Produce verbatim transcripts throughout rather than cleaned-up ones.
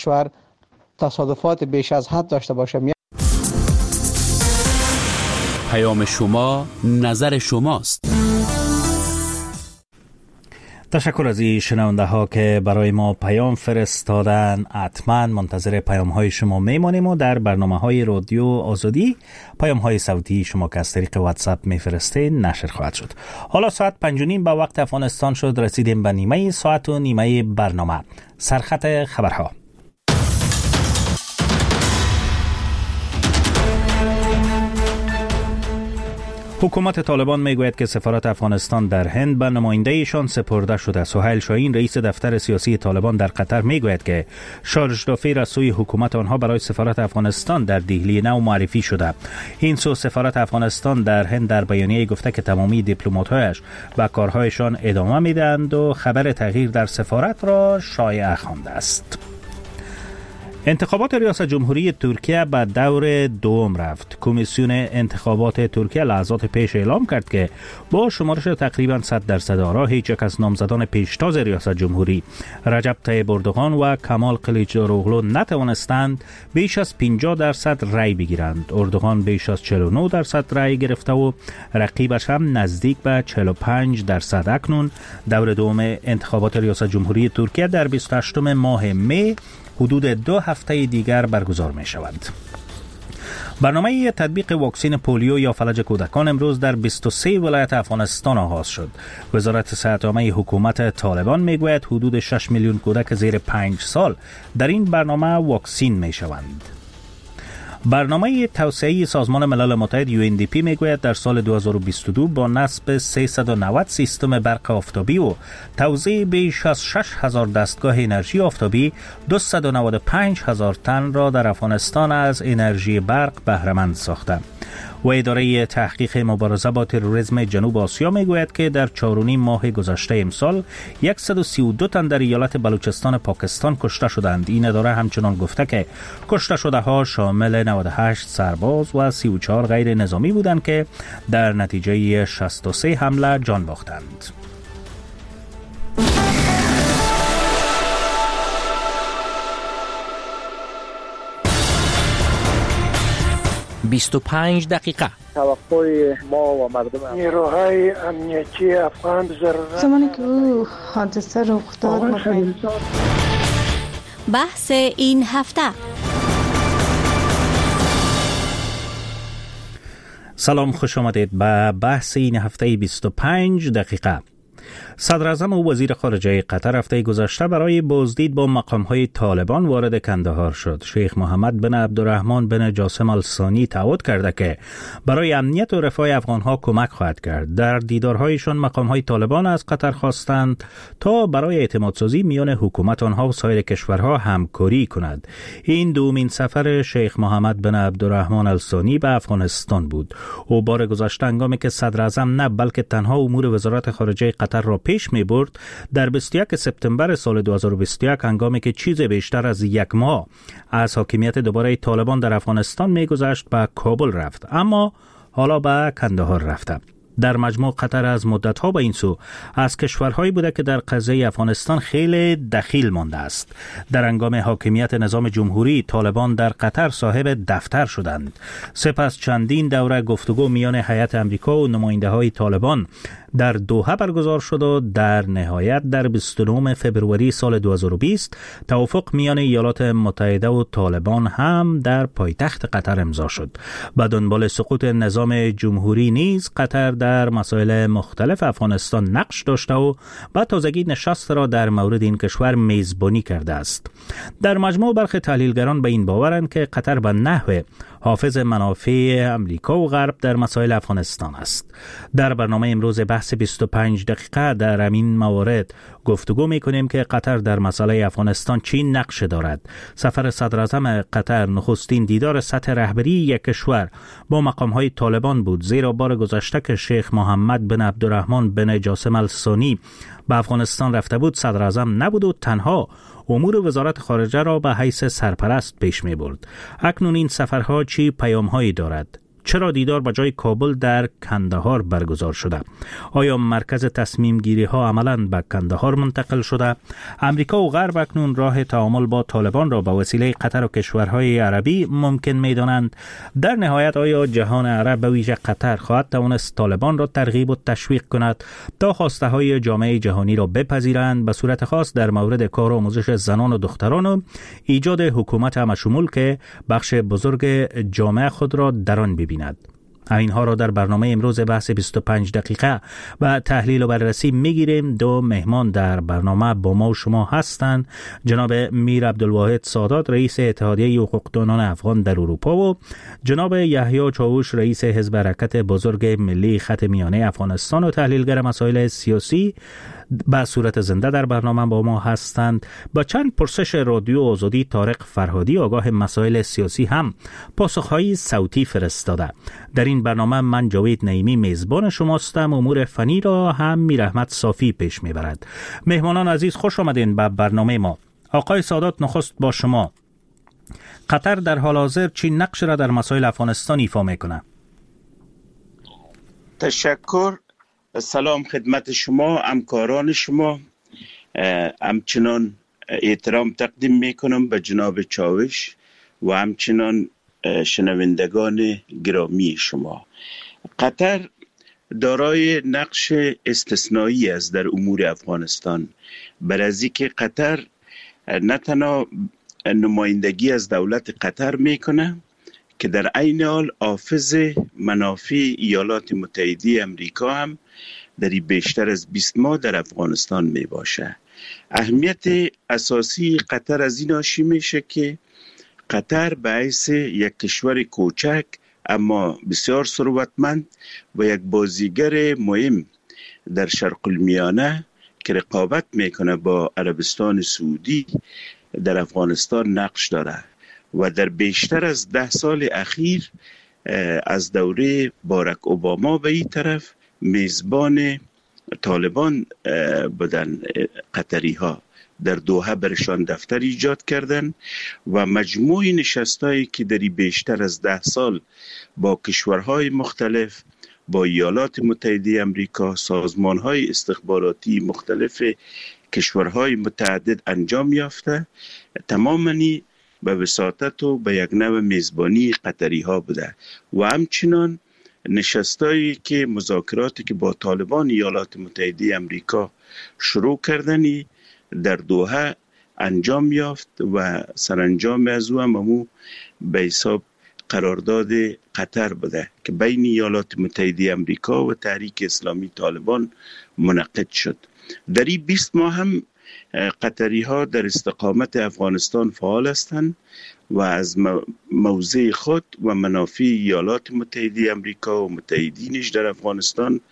کشور تصادفات بیش از حد داشته باشه. پیام شما، نظر شماست. تشکر از این شنونده ها که برای ما پیام فرستادن. حتما منتظر پیام های شما میمانیم و در برنامه های رادیو آزادی پیام های صوتی شما که از طریق واتساپ میفرستین نشر خواهد شد. حالا ساعت پنج و نیم به وقت افغانستان شد. رسیدیم به نیمه ساعت و نیمه برنامه. سرخط خبرها. حکومت طالبان میگوید که سفارت افغانستان در هند به نماینده ایشان سپرده شده. سهیل شاهین رئیس دفتر سیاسی طالبان در قطر میگوید که شارژ دافیر از سوی حکومت آنها برای سفارت افغانستان در دهلی نو معرفی شده. این سو سفارت افغانستان در هند در بیانیه گفته که تمامی دیپلمات‌هایش به کارهایشان ادامه میدهند و خبر تغییر در سفارت را شایعه خوانده است. انتخابات ریاست جمهوری ترکیه به دور دوم رفت. کمیسیون انتخابات ترکیه لحظات پیش اعلام کرد که با شمارش تقریبا صد درصد آرا هیچ یک از نامزدان پیشتاز ریاست جمهوری رجب طیب اردوغان و کمال کلیچداروغلو نتوانستند بیش از پنجاه درصد رای بگیرند. اردوغان بیش از چهل و نه درصد رای گرفته و رقیبش هم نزدیک به چهل و پنج درصد. اکنون دور دوم انتخابات ریاست جمهوری ترکیه در بیست و هشتم ماه می حدود دو هفته دیگر برگزار می شود. برنامه تطبیق واکسن پولیو یا فلج کودکان امروز در بیست و سه ولایت افغانستان آغاز شد. وزارت صحت عامه حکومت طالبان میگوید حدود شش میلیون کودک زیر پنج سال در این برنامه واکسین می شوند. برنامه توسعه سازمان ملل متحد یو ان دی پی میگوید در سال دو هزار و بیست و دو با نصب سیصد و نود سیستم برق آفتابی و توزیع بیش از شش هزار دستگاه انرژی آفتابی دویست و نود و پنج هزار تن را در افغانستان از انرژی برق بهره مند ساخته. و اداره تحقیق مبارزه با تروریسم جنوب آسیا میگوید که در چهار و نیم ماه گذشته امسال صد و سی و دو تن در ایالت بلوچستان پاکستان کشته شدند. این اداره همچنان گفته که کشته شده ها شامل نود و هشت سرباز و سی و چهار غیر نظامی بودند که در نتیجه شصت و سه حمله جان باختند. بیست و پنج دقیقه. توقع ما و مردم نیروهای امنیتی افغان ضرورت زمانی که او حادثه رخ داد بحث این هفته. سلام، خوش آمدید به بحث این هفته بیست و پنج دقیقه. صدر اعظم و وزیر خارجه قطر هفته گذشته برای بازدید با مقام‌های طالبان وارد کندهار شد. شیخ محمد بن عبدالرحمن بن جاسم الثانی تعهد کرده که برای امنیت و رفاه افغان‌ها کمک خواهد کرد. در دیدارهایشان مقام‌های طالبان از قطر خواستند تا برای اعتمادسازی میان حکومت آنها و سایر کشورها همکاری کند. این دومین سفر شیخ محمد بن عبدالرحمن الثانی به افغانستان بود. او بار گذشته هنگامی که صدر اعظم نه بلکه تنها امور وزارت خارجه قطر را پیش می برد در بیست و یک سپتامبر سال دو هزار و بیست و یک هنگامی که چیز بیشتر از یک ماه از حاکمیت دوباره طالبان در افغانستان می گذشت به کابل رفت، اما حالا به کندهار رفته. در مجموع قطر از مدت‌ها به این سو از کشورهایی بوده که در قضیه افغانستان خیلی دخیل مانده است. در هنگام حاکمیت نظام جمهوری طالبان در قطر صاحب دفتر شدند. سپس چندین دوره گفتگو میان هیئت امریکا و نماینده‌های طالبان در دوحه برگزار شد و در نهایت در بیست و نه فوریه سال دو هزار و بیست توافق میان ایالات متحده و طالبان هم در پایتخت قطر امضا شد. به دنبال سقوط نظام جمهوری نیز قطر در مسائل مختلف افغانستان نقش داشته و با تازگی نشست را در مورد این کشور میزبانی کرده است. در مجموع برخی تحلیلگران به این باورند که قطر به نحو حافظ منافع امریکا و غرب در مسائل افغانستان است. در برنامه امروز بحث بیست و پنج دقیقه در همین موارد گفتگو می‌کنیم که قطر در مسئله افغانستان چی نقش دارد. سفر صدر اعظم قطر نخستین دیدار سطح رهبری یک کشور با مقام‌های طالبان بود، زیرا بار گذشته که شیخ محمد بن عبدالرحمن بن جاسم الثانی به افغانستان رفته بود صدر اعظم نبود و تنها امور وزارت خارجه را به حیث سرپرست پیش می برد. اکنون این سفرها چی پیام‌هایی دارد؟ چرا دیدار با جای کابل در کندهار برگزار شده؟ آیا مرکز تصمیم گیری ها عملاً به کندهار منتقل شده؟ امریکا و غرب اکنون راه تعامل با طالبان را به وسیله قطر و کشورهای عربی ممکن می دانند. در نهایت آیا جهان عرب به ویژه قطر خواهد توانست طالبان را ترغیب و تشویق کند تا خواسته های جامعه جهانی را بپذیرند، به صورت خاص در مورد کار و آموزش زنان و دختران و ایجاد حکومت همشمول که بخش بزرگ جامعه خود را در آن ببیند؟ اینها را در برنامه امروز بحث بیست و پنج دقیقه و تحلیل و بررسی میگیریم. دو مهمان در برنامه با ما و شما هستند: جناب میر عبدالواحد سادات، رئیس اتحادیه حقوقدانان افغان در اروپا، و جناب یحیی چاوش، رئیس حزب حرکت بزرگ ملی خط میانه افغانستان و تحلیلگر مسائل سیاسی، به صورت زنده در برنامه با ما هستند. با چند پرسش رادیو آزادی طارق فرهادی، آگاه مسائل سیاسی، هم پاسخهای صوتی فرستاده. در این برنامه من جاوید نعیمی میزبان شماستم. امور فنی را هم میر احمد صافی پیش میبرد. مهمانان عزیز، خوش آمدین به برنامه ما. آقای سادات، نخست با شما. قطر در حال حاضر چی نقش را در مسائل افغانستان ایفا میکنه؟ تشکر. سلام خدمت شما، همکاران شما. همچنان احترام تقدیم میکنم به جناب چاوش و همچنان شنوندگان گرامی شما. قطر دارای نقش استثنایی است در امور افغانستان، بر از اینکه قطر نه تنها نمایندگی از دولت قطر میکنه که در عین حال حافظ منافع ایالات متحده امریکا هم در بیشتر از بیست ماه در افغانستان می باشه. اهمیت اساسی قطر از این ناشی میشه که قطر به حیث یک کشور کوچک اما بسیار ثروتمند و یک بازیگر مهم در شرق المیانه که رقابت میکنه با عربستان سعودی در افغانستان نقش داره و در بیشتر از ده سال اخیر از دوره باراک اوباما به این طرف میزبان طالبان بودن. قطری ها در دوحه برشان دفتر ایجاد کردن و مجموع نشستایی که در بیشتر از ده سال با کشورهای مختلف، با ایالات متحده امریکا، سازمانهای استخباراتی مختلف کشورهای متعدد انجام یافته، تماماً به وساطت و به یک نوع میزبانی قطری ها بوده و همچنان نشستایی که مذاکراتی که با طالبان ایالات متحده امریکا شروع کردنی در دوحه انجام یافت و سرانجام از او هم همو به حساب قرارداد قطر بوده که بین ایالات متحده امریکا و تحریک اسلامی طالبان منعقد شد. در این بیست ماه هم قطری ها در استقامت افغانستان فعال هستند و از موضع خود و منافع ایالات متحده امریکا و متحدینش در افغانستان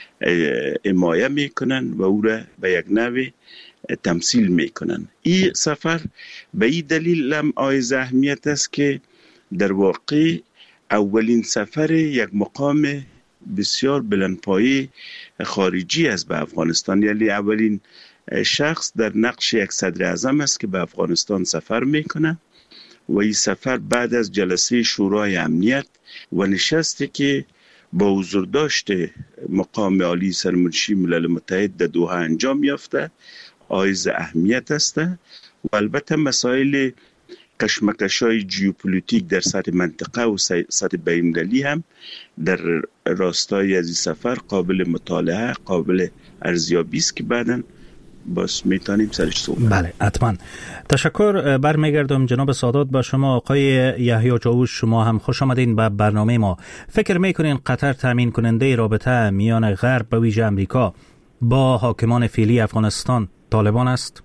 حمایت میکنن و او را به یک نوع تمثیل میکنن. این سفر به این دلیل هم عایز اهمیت است که در واقع اولین سفر یک مقام بسیار بلندپایه خارجی است به افغانستان، یعنی اولین شخص در نقش یک صدر اعظم است که به افغانستان سفر میکنه و این سفر بعد از جلسه شورای امنیت و نشستی که با حضور داشته مقام عالی سرمنشی ملل متحد در دوحه انجام یافته عایز اهمیت است و البته مسائل کشمکش‌های ژئوپلیتیک در سطح منطقه و سطح بین‌المللی هم در راستای از این سفر قابل مطالعه، قابل ارزیابی است که بعداً باز میتونیم سرش صحبت. بله حتما. تشکر. برمیگردم جناب سادات با شما. آقای یحیی چاوش، شما هم خوش آمدین به برنامه ما. فکر میکنین قطر تامین کننده رابطه میان غرب و ویژه امریکا با حاکمان فعلی افغانستان طالبان است؟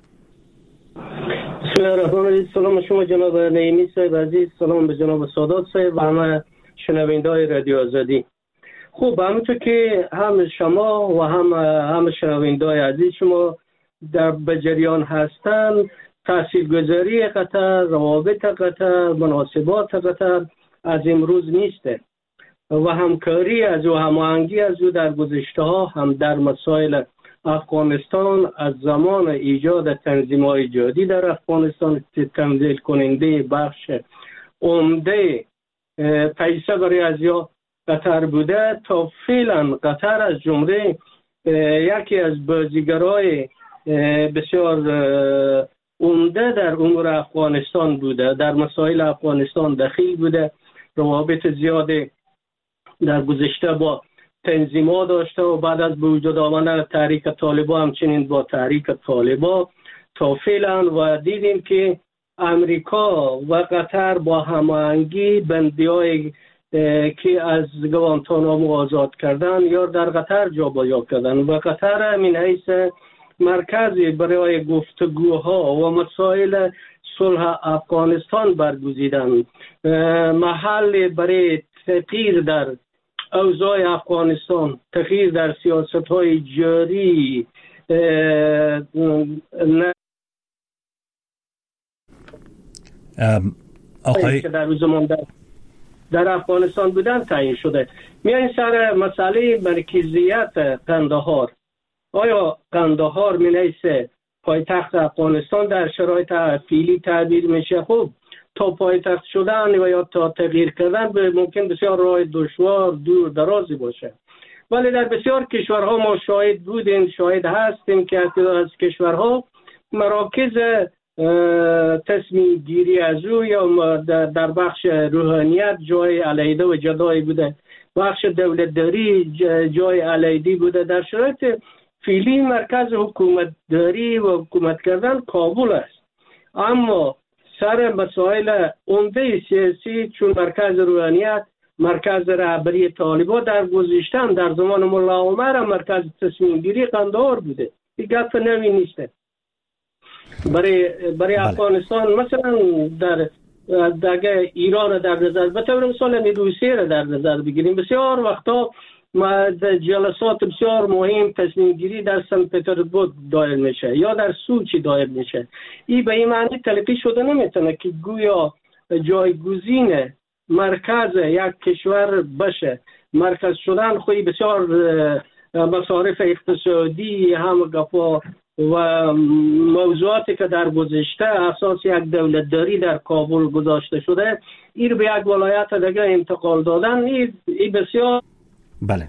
بسم الله الرحمن الرحیم. سلام شما جناب نعیمی صاحب عزیز، سلام به جناب سادات صاحب و همه شنونده‌های رادیو آزادی. خوب، همونطور که هم شما و هم هم شنونده‌های عزیز شما در بجریان هستند، تاثیرگذاری قطر، روابط قطر، مناسبات قطر از امروز نیست و همکاری از او، هماهنگی از او در گذشته ها هم در مسائل افغانستان از زمان ایجاد تنظیم‌های جهادی در افغانستان تمثیل کننده بخش عمده پیسه برای از یا قطر بوده. تا فعلا قطر از جمله یکی از بازیگرای بسیار عمده در امور افغانستان بوده، در مسائل افغانستان دخیل بوده، روابط زیاده در گذشته با تنظیم‌ها داشته و بعد از به وجود آمدن تحریک طالبان همچنین با تحریک طالبان تا فعلا و دیدیم که امریکا و قطر با هماهنگی بندی‌های که از گوانتانامو آزاد کردن یا در قطر جابجا کردن و قطر من حیث مرکزی برای گفتگوها و مسائل صلح افغانستان برگزیدن، محل برای تغییر در اوضاع افغانستان، تغییر در سیاست‌های جاری آقای که در روز در, در افغانستان بودن تعیین شده. میان سر مسئله مرکزیت قندهار. آیا قندهار من حیث پایتخت افغانستان در شرایط فعلی تعبیر میشه؟ خوب تا پایتخت شدن و یا تا تغییر کردن به ممکن بسیار راه دشوار دور درازی باشه، ولی در بسیار کشورها ما شاهد بودیم، شاهد هستیم که از کشورها مراکز تصمیم گیری از او یا در بخش روحانیت جای علیحده و جدایی بوده، بخش دولتداری جای علیحده بوده. در شرایط فعلی مرکز حکومت داری و حکومت کردن کابل است، اما سر مسائل عمده سیاسی چون مرکز روحانیت، مرکز رهبری طالبان در گذشته در زمان ملا عمر مرکز تصمیم گیری قندهار بوده. این گپ نوی نیست. برای برای بله. افغانستان مثلا در در ایران در نظر به طور مثال روسیه را در نظر بگیریم، بسیار وقتا ما جلسات بسیار مهم تصمیم گیری در سن پترزبورگ دایر میشه یا در سوچی دایر میشه. این به این معنی تلقی شده نمیتونه که گویا جایگزین مرکز یک کشور بشه. مرکز شدن خوی بسیار مصارف اقتصادی هم گفا و موضوعاتی که در گذشته اساس یک دولتداری در کابل گذاشته شده این به یک ولایت دیگه انتقال دادن این بسیار. بله،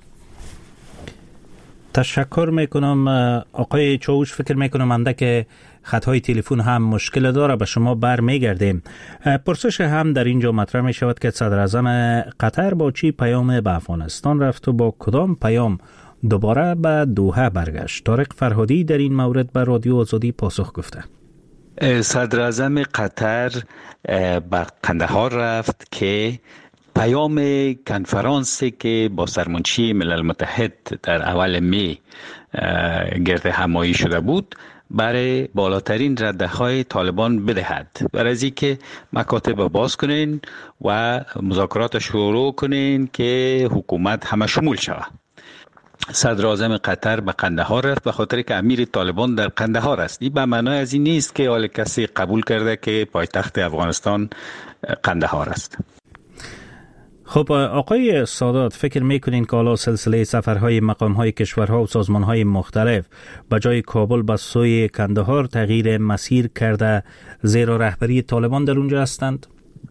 تشکر میکنم آقای چاوش. فکر میکنم انده که خطهای تلفن هم مشکل داره، به شما بر میگردیم. پرسش هم در اینجا مطرح می شود که صدر اعظم قطر با چی پیام به افغانستان رفت و با کدام پیام دوباره به دوحه برگشت؟ طارق فرهادی در این مورد به رادیو آزادی پاسخ گفته. صدر اعظم قطر به قندهار رفت که پیام کنفرانسی که با سرمنشی ملل متحد در اول می گرد همایی شده بود برای بالاترین رده‌های طالبان بدهد، برای از اینکه مکاتب باز کنین و مذاکرات شروع کنین که حکومت همه شمول شود. صدر اعظم قطر به قندهار رفت به خاطر که امیر طالبان در قندهار است. این به معنای از این نیست که حال کسی قبول کرده که پایتخت افغانستان قندهار است. خب آقای سادات، فکر میکنین که حالا سلسله سفرهای مقامهای کشورها و سازمانهای مختلف به جای کابل به سوی کندهار تغییر مسیر کرده زیرا رهبری طالبان در اونجا هستند؟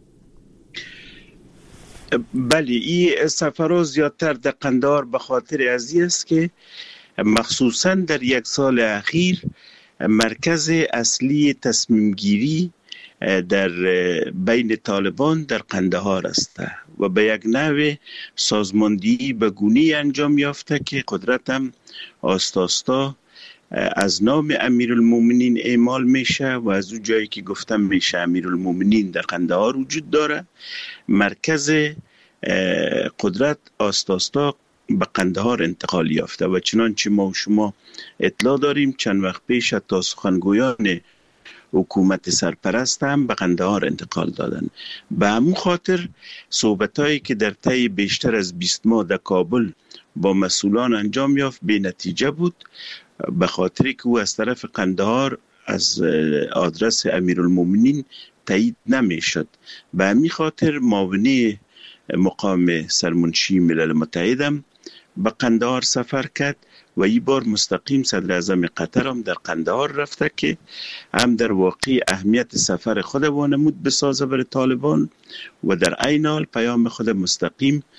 بله، این سفرها زیادتر در قندهار به خاطر ازی است که مخصوصا در یک سال اخیر مرکز اصلی تصمیم گیری در بین طالبان در قندهار است و به یک نوع سازماندهی به گونه‌ای انجام یافته که قدرت هم آستاستا از نام امیرالمومنین اعمال میشه و از اون جایی که گفتم میشه امیرالمومنین در قندهار وجود داره، مرکز قدرت آستاستا به قندهار انتقال یافته و چنانچه ما و شما اطلاع داریم چند وقت پیش تا سخنگویان حکومت سرپرست هم به قندهار انتقال دادن. به همون خاطر صحبتایی که در طی بیشتر از بیست ماه در کابل با مسئولان انجام یافت بی نتیجه بود، به خاطر که او از طرف قندهار از آدرس امیرالمومنین تایید نمی شد. به همین خاطر معاونی مقام سرمنشی ملل متحد هم به قندهار سفر کرد و این بار مستقیم صدر اعظم قطر هم در قندهار رفته که هم در واقع اهمیت سفر خود وانمود بسازه برای طالبان و در عین حال پیام خود مستقیم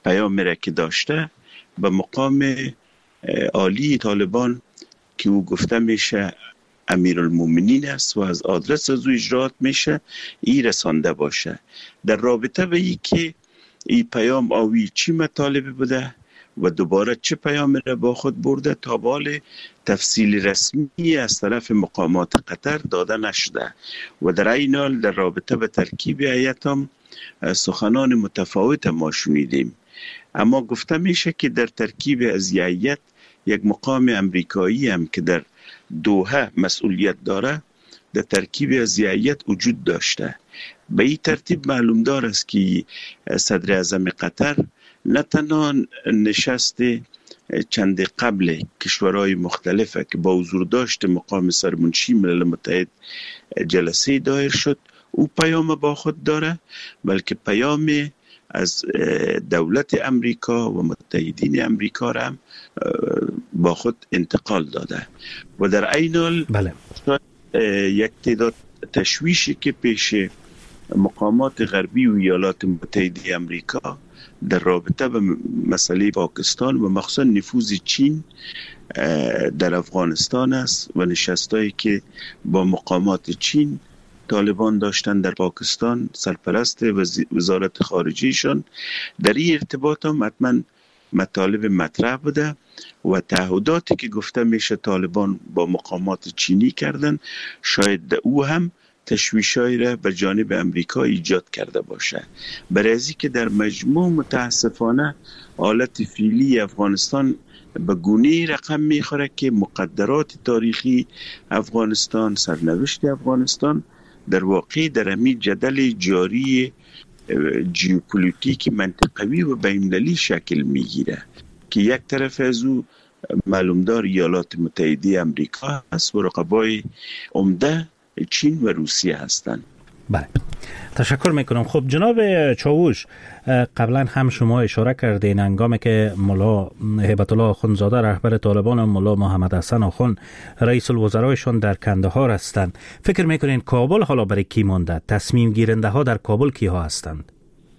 پیام را که داشته به مقام عالی طالبان که او گفته میشه امیرالمومنین است و از آدرس از او اجرات میشه ای رسانده باشه. در رابطه به ای که این پیام آوی چی مطالبه بوده و دوباره چه پیام را با خود برده تا بال تفصیل رسمی از طرف مقامات قطر داده نشده و در این حال در رابطه به ترکیب هیئت هم سخنان متفاوت ما شنیدیم. اما گفته میشه که در ترکیب از هیئت یک مقام امریکایی هم که در دوحه مسئولیت داره در ترکیب از هیئت وجود داشته. به این ترتیب معلوم دار است که صدر اعظم قطر نه تنها نشست چند قبل کشورهای مختلفه که با حضور داشت مقام سرمنشی ملل متحد جلسه دایر شد او پیام با خود داره، بلکه پیام از دولت امریکا و متحدین امریکا را هم با خود انتقال داده و در عین حال بله. یک تعداد تشویشی که پیش مقامات غربی و ایالات متحده امریکا در رابطه به مسئله پاکستان و مخصوصا نفوذ چین در افغانستان است و نشستایی که با مقامات چین طالبان داشتن در پاکستان سرپرست وزارت خارجیشان در این ارتباط هم حتما مطالب مطرح بوده و تعهداتی که گفته میشه طالبان با مقامات چینی کردن شاید او هم تشویشایی را به جانب امریکا ایجاد کرده باشه. برای ازی که در مجموع متاسفانه حالت فعلی افغانستان به گونه رقم میخوره که مقدرات تاریخی افغانستان، سرنوشت افغانستان در واقع در همین جدل جاری جیوپولیتیک منطقوی و بین‌المللی شکل میگیره که یک طرف از او معلومدار ایالات متحده امریکا است و رقبای عمده چین و روسیه هستند. بله، تشکر میکنم. خب جناب چاوش، قبلا هم شما اشاره کردین هنگامی که ملا هیبت الله آخوندزاده رهبر طالبان و ملا محمد حسن آخوند رئیس الوزرایشان در کندهار هستند، فکر میکنین کابل حالا برای کی مانده؟ تصمیم گیرنده ها در کابل کی ها هستند؟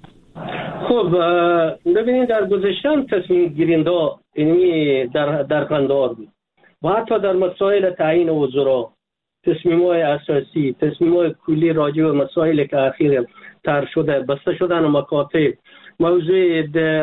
خب ببینید در گذشته تصمیم گیرنده یعنی در در کندهار بود و حتی در مسائل تعیین وزرا تصمیم‌های اساسی، تصمیم‌های کلی راجع به مسائلی که اخیراً طرح شده، بسته شدن مکاتب، موضوع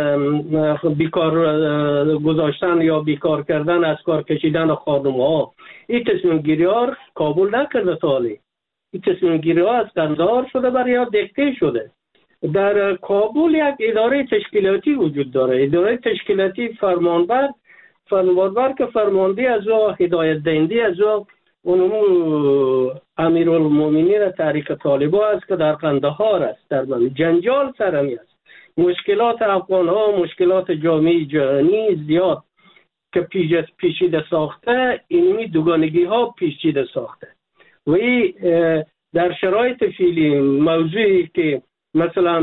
بیکار گذاشتن یا بیکار کردن، از کار کشیدن خانم‌ها، این تصمیم گیری‌ها کابل نکرده تالی. این تصمیم گیری‌ها از کندهار شده برای دیکته شده. در کابل یک اداره تشکیلاتی وجود داره، اداره تشکیلاتی فرمانبر فرمانبر که فرمانده از او هدایت دهنده از او اونمو امیرالمومنین تحریک طالبان است که در قندهار است. در جنجال سرمی است، مشکلات افغان ها، مشکلات جامعه جهانی زیاد که پیچیده ساخته، اینمی دوگانگی ها پیچیده ساخته و این در شرایط فعلی موضوعی که مثلا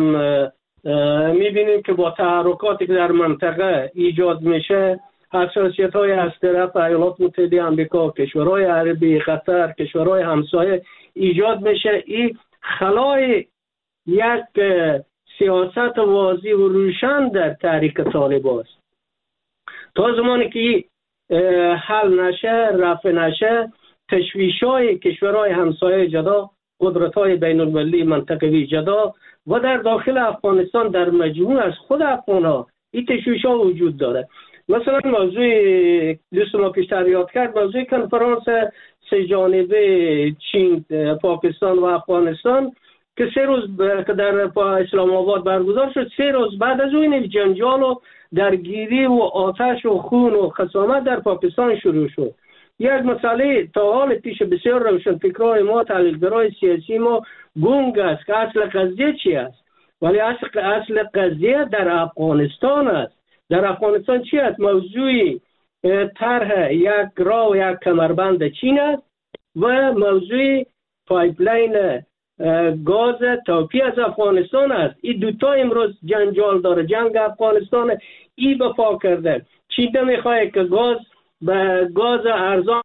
میبینیم که با تحرکاتی که در منطقه ایجاد میشه، حساسیت های از طرف ایالات متحده آمریکا، کشورهای عربی، قطر، کشورهای همسایه ایجاد میشه. این خلای یک سیاست واضح و روشن در تحریک طالبان است. تا زمانی که حل نشه، رفع نشه، تشویش‌های کشورهای همسایه جدا، قدرت‌های بین‌المللی منطقوی جدا و در داخل افغانستان در مجموع از خود افغان‌ها این تشویش‌ها وجود داره. مثلا موضوع دوست ما پیشتر یاد کرد، موضوع کنفرانس سه جانبه چین، پاکستان و افغانستان که سه روز که در اسلام آباد برگزار شد، سه روز بعد از اون جنجال و درگیری و آتش و خون و خصامت در پاکستان شروع شد. یک مسئله تا حال پیش بسیار روشنفکرای ما، تحلیلگرای سیاسی ما گنگ است که اصل قضیه چی است، ولی اصل اصل قضیه در افغانستان است. در افغانستان چی است؟ موضوع طرح یک راه و یک کمربند چین است و موضوع پایپلاین گاز توپی از افغانستان است. این دوتا امروز جنجال داره. جنگ افغانستان ای به پا کرده. چین نمیخواه که گاز به گاز ارزان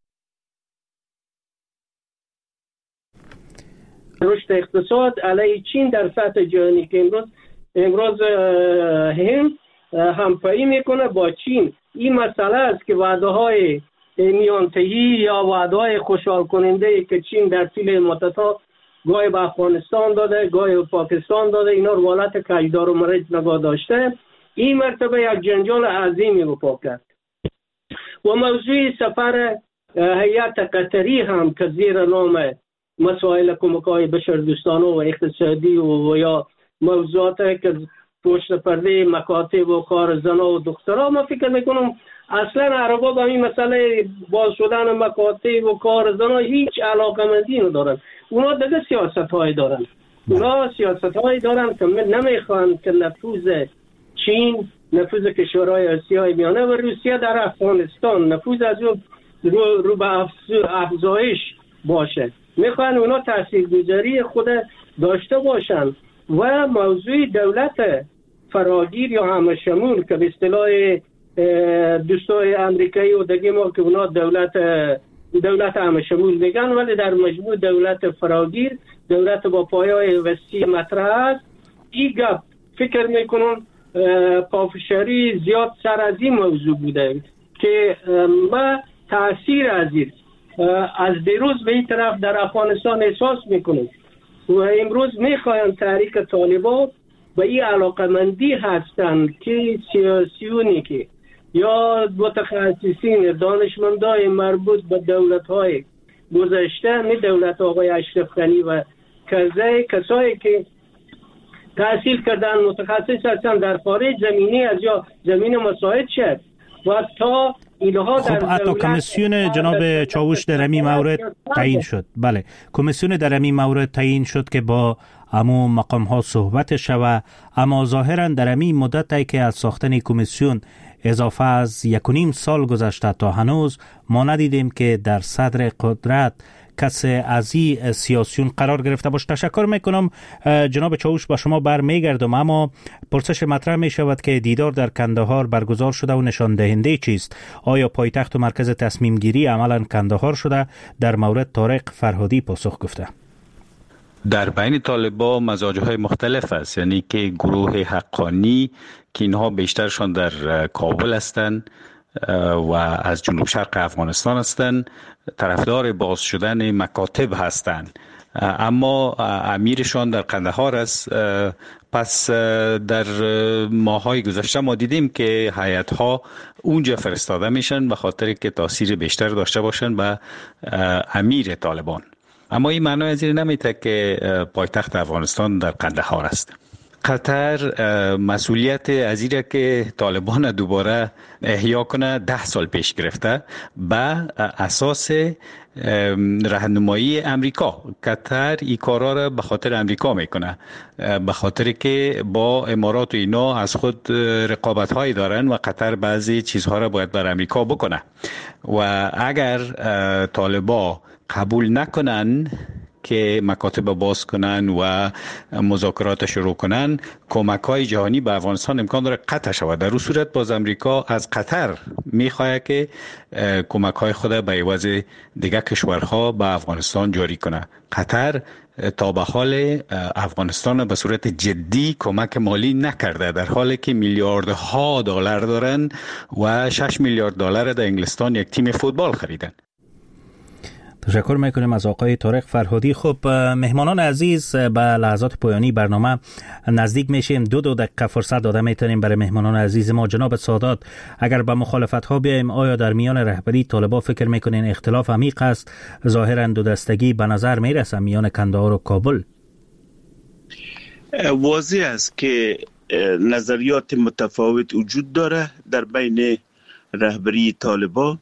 رشد اقتصاد علیه چین در سطح جهانی که امروز امروز هند همپایی میکنه با چین. این مسئله است که وعده های میانتهی یا وعده های خوشحال کننده که چین در طول مدت ها گاهی به افغانستان داده، گاهی به پاکستان داده، اینا رو حالت کجدار و مرج نگاه داشته، این مرتبه یک جنجال عظیمی رو کرد. و موضوع سفر هیئت قطری هم که زیر نام مسائل کمک‌های بشردوستانه و اقتصادی و, و یا موضوعات که پشت پرده مکاتب و کار زنا و دخترها، ما فکر میکنم اصلا عربا به این مسئله باز شدن مکاتب و کار زنا هیچ علاقمندی ندارن. اونا دیگه سیاست های دارن، اونا سیاست های دارن که نمیخوان که نفوذ چین، نفوذ کشورهای آسیای میانه و روسیه در افغانستان نفوذ از اون رو, رو به افزایش باشه. میخوان اونا تاثیرگذاری خود داشته باشن و موضوع دولت فراگیر یا همه شمول که به اصطلاح دوستای امریکایی و دیگه ما که اونا دولت دولت همه شمول میگن، ولی در مجموع دولت فراگیر، دولت با پایه‌های وسیع مطرح است. این گپ فکر میکنم پافشاری زیاد سر از این موضوع بوده که ما تاثیر از این از دیروز به این طرف در افغانستان احساس میکنیم و امروز میخوایم تحریک طالبان به این علاقمندی هستند که سیاسیونی که یا متخصصین دانشمندای مربوط به دولت‌های گذشته، نه دولت آقای اشرف غنی و کسایی کسایی که تحصیل کردن، متخصص هستن در خارج زمینی از یا زمین مساعد شد و تا اینها خب در حتی کمیسیون جناب چاوش در همین مورد تعیین شد. بله، کمیسیون در همین مورد تعیین شد که با امو مقام ها صحبت شود، اما ظاهرا در همین مدتی که از ساختن کمیسیون اضافه از یک و نیم سال گذشته تا هنوز ما ندیدیم که در صدر قدرت کسی از این سیاسیون قرار گرفته باشه. تشکر میکنم جناب چاوش، با شما بر میگردم، اما پرسش مطرح می شود که دیدار در کندهار برگزار شده و نشان دهنده چیست؟ آیا پایتخت و مرکز تصمیم گیری عملا کندهار شده؟ در مورد طارق فرهادی پاسخ گفته. در بین طالبان مزاج‌های مختلف است، یعنی که گروه حقانی که اینها بیشترشان در کابل هستند و از جنوب شرق افغانستان هستند، طرفدار باز شدن مکاتب هستند، اما امیرشان در قندهار است. پس در ماهای گذشته ما دیدیم که هیئت‌ها اونجا فرستاده میشن به خاطر که تاثیر بیشتر داشته باشن به امیر طالبان. اما این معنی از این نمیده که پایتخت افغانستان در قندهار است. قطر مسئولیت از این که طالبان دوباره احیا کنه ده سال پیش گرفته به اساس راهنمایی امریکا. قطر این کارا را به خاطر امریکا میکنه، به خاطر که با امارات و اینا از خود رقابت هایی دارن و قطر بعضی چیزها را باید بر امریکا بکنه و اگر طالبان قبول نکنن که مکاتب باز کنن و مذاکرات شروع کنن، کمک های جهانی به افغانستان امکان داره قطع شود. در اون صورت باز امریکا از قطر میخواد که کمک های خود به عوض دیگر کشورها به افغانستان جاری کنه. قطر تا به حال افغانستان به صورت جدی کمک مالی نکرده، در حالی که میلیاردها دلار دارن و شش میلیارد دلار در انگلستان یک تیم فوتبال خریدن. تشکر میکنیم از آقای طارق فرهادی. خب مهمانان عزیز، به لحظات پایانی برنامه نزدیک میشیم. دو دو دقیقه فرصت داده میتونیم برای مهمانان عزیز ما. جناب سادات، اگر به مخالفت ها بیایم، آیا در میان رهبری طالبان فکر میکنین اختلاف عمیق است؟ ظاهرا دو دستگی به نظر میرسه میان کندهار و کابل. واضح است که نظریات متفاوت وجود داره در بین رهبری طالبان.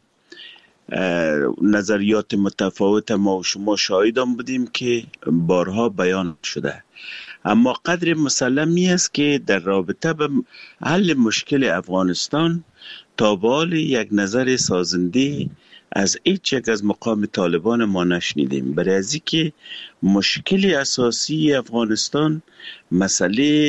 نظریات متفاوت ما و شما شاهدان بودیم که بارها بیان شده، اما قدر مسلمی است که در رابطه به حل مشکل افغانستان تا به حال یک نظر سازنده از هیچ یک از مقام طالبان ما نشنیدیم. برای از اینکه مشکل اساسی افغانستان مسئله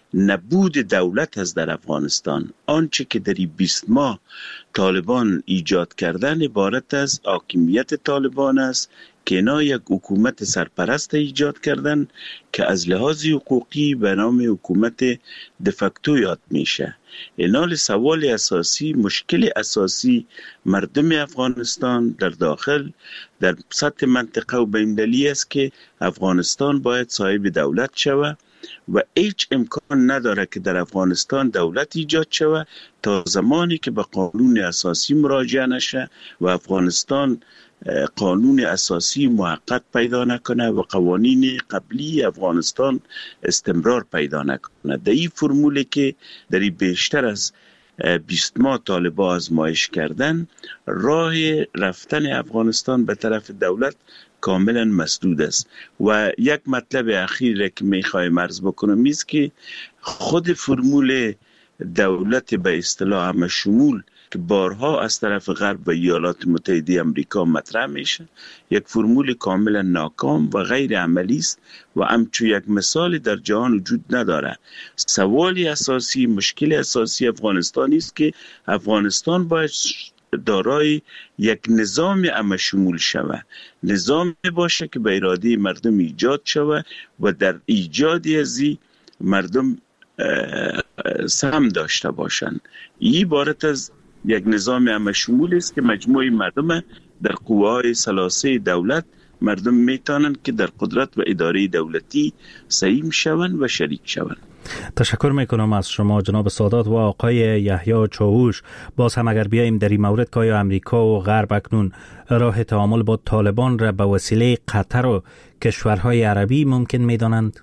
نبود دولت است در افغانستان. آنچه که در این بیست ماه طالبان ایجاد کردن عبارت از حاکمیت طالبان است که اینا یک حکومت سرپرست ایجاد کردن که از لحاظ حقوقی به نام حکومت دفکتو یاد میشه. اینال سوال اساسی، مشکل اساسی مردم افغانستان در داخل در سطح منطقه و بین‌المللی است که افغانستان باید صاحب دولت شود و هیچ امکان نداره که در افغانستان دولت ایجاد شود تا زمانی که به قانون اساسی مراجعه نشه و افغانستان قانون اساسی محقق پیدا نکنه و قوانین قبلی افغانستان استمرار پیدا نکنه. در این فرمولی که در این بیشتر از بیست ماه طالبان آزمایش کردن، راه رفتن افغانستان به طرف دولت کاملا مسدود است. و یک مطلب اخیر که میخوایم عرض بکنم است که خود فرمول دولت به اصطلاح همه شمول که بارها از طرف غرب و ایالات متحده آمریکا مطرح میشه، یک فرمول کاملا ناکام و غیر عملی است و همچون یک مثال در جهان وجود نداره. سوالی اساسی، مشکل اساسی افغانستان است که افغانستان باید دارای یک نظام همه شمول شود، نظام باشه که به اراده مردم ایجاد شود و در ایجادی از مردم سهم داشته باشند. این عبارت از یک نظام همه شمول است که مجموعه مردم در قوه‌های ثلاثه دولت مردم میتونن که در قدرت و اداره دولتی سهیم شوند و شریک شوند. تشکر میکنم از شما جناب سادات و آقای یحیی چاووش. باز هم اگر بیاییم در این مورد که آیا امریکا و غرب اکنون راه تعامل با طالبان را به وسیله قطر و کشورهای عربی ممکن میدانند؟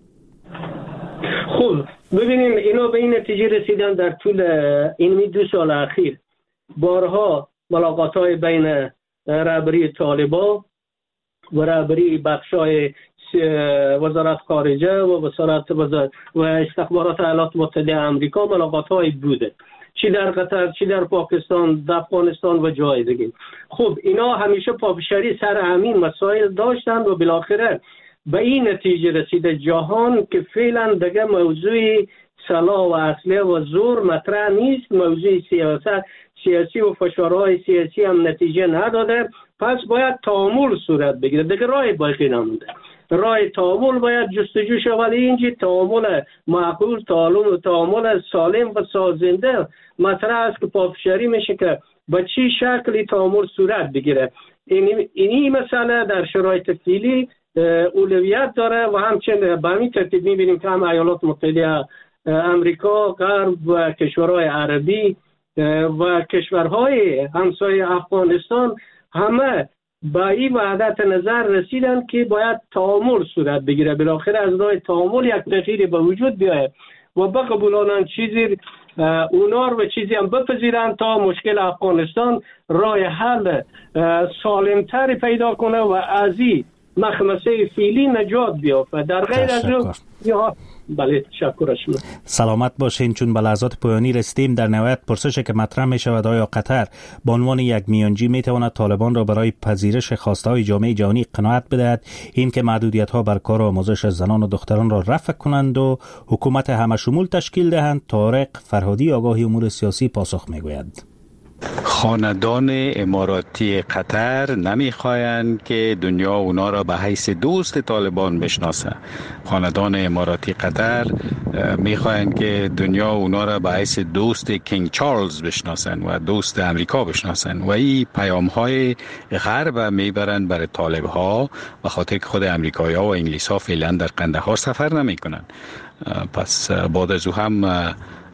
خب ببینیم اینا به این نتیجه رسیدن در طول این دو سال اخیر. بارها ملاقات‌های بین رهبری طالبان و رهبری بخشای وزارت خارجه و وزارت و استخبارات ایالات متحده آمریکا ملاقات‌های بوده، چی در قطر، چی در پاکستان، در افغانستان و جای دیگه. خب اینا همیشه پافشاری سر همین مسائل داشتند و بالاخره به این نتیجه رسیده جهان که فعلا دیگه موضوع سلاح و اسلحه و زور مطرح نیست، موضوع سیاست سیاسی و فشارهای سیاسی هم نتیجه نداده، پس باید تعامل صورت بگیره. دیگه راه باقی نمونده، راه تعامل باید جستجو شود. اینجا تعامل معقول، تعامل تعامل سالم و سازنده مطرح است که پافشاری میشه که به چی شکلی تعامل صورت بگیره. این اینی مسئله در شرایط فعلی اولویت داره و همچنین به همین ترتیب میبینیم که هم ایالات متحده امریکا، غرب و کشورهای عربی و کشورهای همسایه افغانستان همه با این وحدت نظر رسیدن که باید تعامل صورت بگیره. بالاخره از راه تعامل یک تغییری به وجود بیاید و بقبولانن چیزی اونا رو و چیزی هم بپذیرن تا مشکل افغانستان راه حل سالمتری پیدا کنه و از این مخمسه فعلی نجات بیافته. در غیر از اون یا بله تشکر شما. سلامت باشین. چون به لحظات پایانی رسیدیم، در نهایت پرسشی که مطرح می شود آیا قطر به عنوان یک میانجی می تواند طالبان را برای پذیرش خواسته های جامعه جهانی قناعت بدهد، این که محدودیت ها بر کار و آموزش زنان و دختران را رفع کنند و حکومت همه شمول تشکیل دهند؟ طارق فرهادی آگاهی امور سیاسی پاسخ می گوید. خاندان اماراتی قطر نمیخواهند که دنیا اونا را به حیث دوست طالبان بشناسه. خاندان اماراتی قطر میخواهند که دنیا اونا را به حیث دوست کینگ چارلز بشناسن و دوست امریکا بشناسن و این پیام های غرب میبرند برای طالب ها، به خاطر که خود امریکایی ها و انگلیس ها فعلا در قندهار سفر نمیکنن. پس بعد از او هم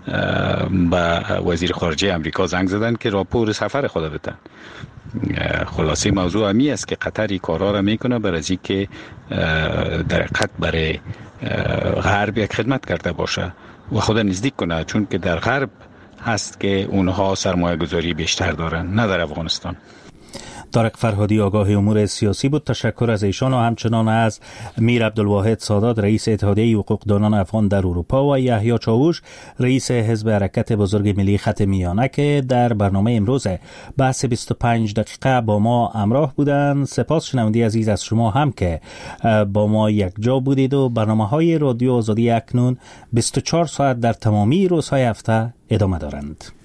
با وزیر خارجه امریکا زنگ زدن که راپور سفر خود بدن. خلاصه موضوع همی است که قطر این کارها را میکنه برای از این که در حقیقت برای غرب یک خدمت کرده باشه و خود نزدیک کنه، چون که در غرب هست که اونها سرمایه گذاری بیشتر دارن، نه در افغانستان. طارق فرهادی آگاه امور سیاسی بود. تشکر از ایشان و همچنان از میر عبدالواحد سادات رئیس اتحادیه حقوقدانان افغان در اروپا و یحیی چاوش رئیس حزب حرکت بزرگ ملی خط میانه که در برنامه امروز بحث بیست و پنج دقیقه با ما همراه بودند. سپاس شنوندی عزیز از شما هم که با ما یک جا بودید و برنامه‌های رادیو آزادی اکنون بیست و چهار ساعت در تمامی روزهای هفته ادامه دارند.